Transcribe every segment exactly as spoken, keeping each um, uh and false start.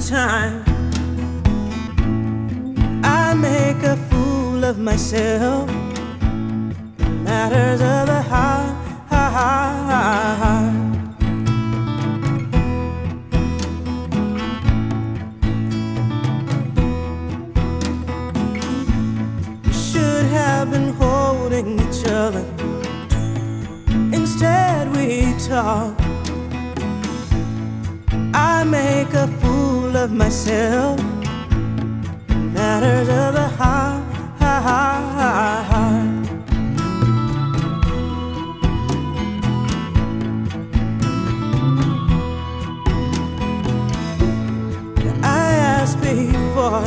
time. I make a fool of myself in matters of the heart. We should have been holding each other. Instead we talk. I make a fool of myself in matters of the heart. I asked before,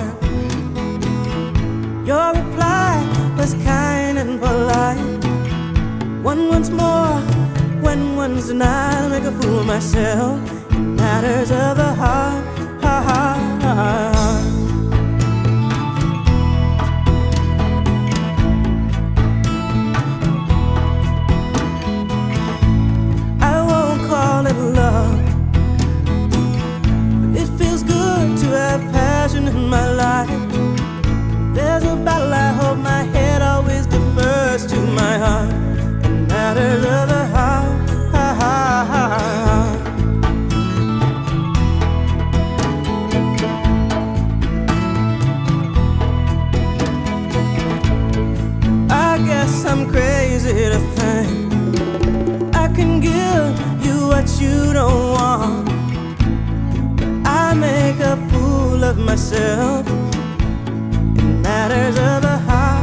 your reply was kind and polite. One once more, when one's denied, I make a fool of myself in matters of the heart. I won't call it love, but it feels good to have passion in my life. There's a battle, I hope my head always defers to my heart in matters of the heart. I guess I'm crazy to think I can give you what you don't want. I make a fool of myself in matters of the heart.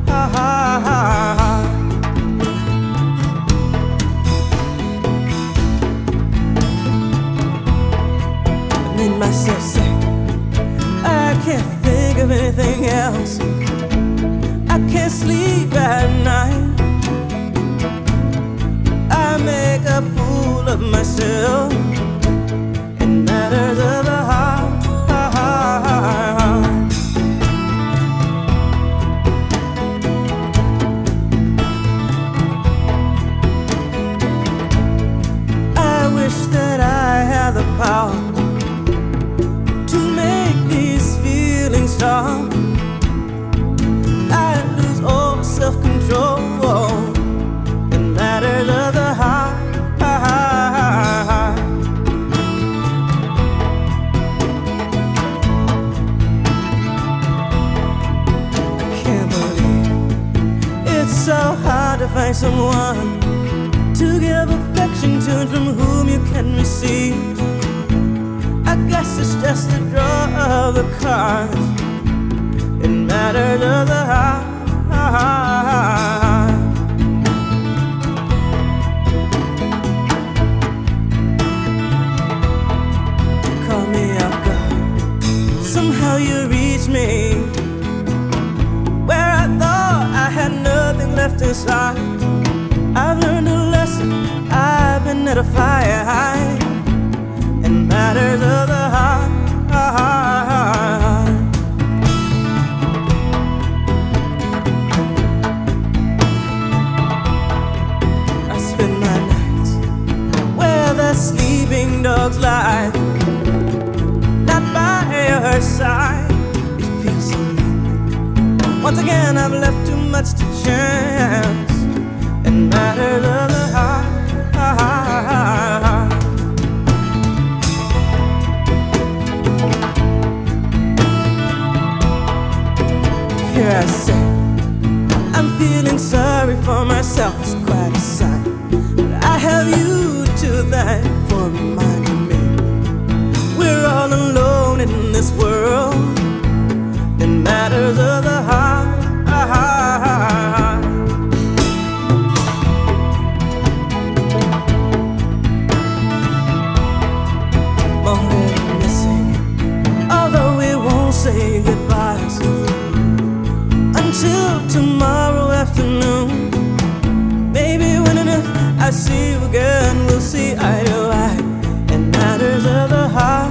I made myself sick. I can't think of anything else. I can't sleep at night. I make a fool of myself in matters of the heart. I wish that I had the power to make these feelings stop. Self-control in matters of the heart. I can't believe it's so hard to find someone to give affection to and from whom you can receive. I guess it's just a draw of the cards in matters of the heart. Call me off guard. Somehow you reach me where I thought I had nothing left inside. I've learned a lesson, I've been edified in matters of the heart. Sleeping dogs lie, not by her side. It feels so lonely. Once again, I've left too much to chance in matters of the heart. Here I say, I'm feeling sorry for myself. It's quite a sight, but I have you to thank for reminding me we're all alone in this world in matters of the heart. More missing, although we won't say goodbyes until tomorrow afternoon. Maybe when and if I see you again, we'll see eye to eye in matters of the heart.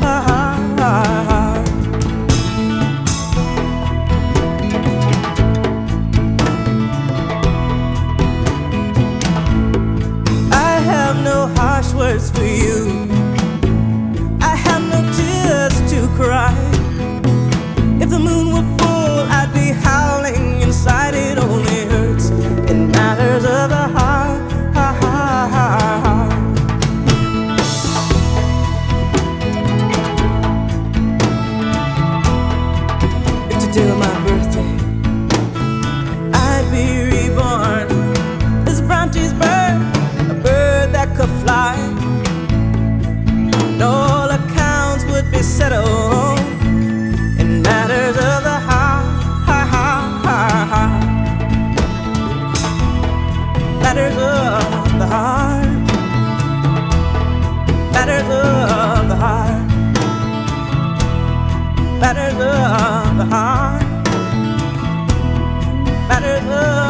I have no harsh words for you. I have no tears to matters of the heart, matters of the heart, matters of the heart, matters of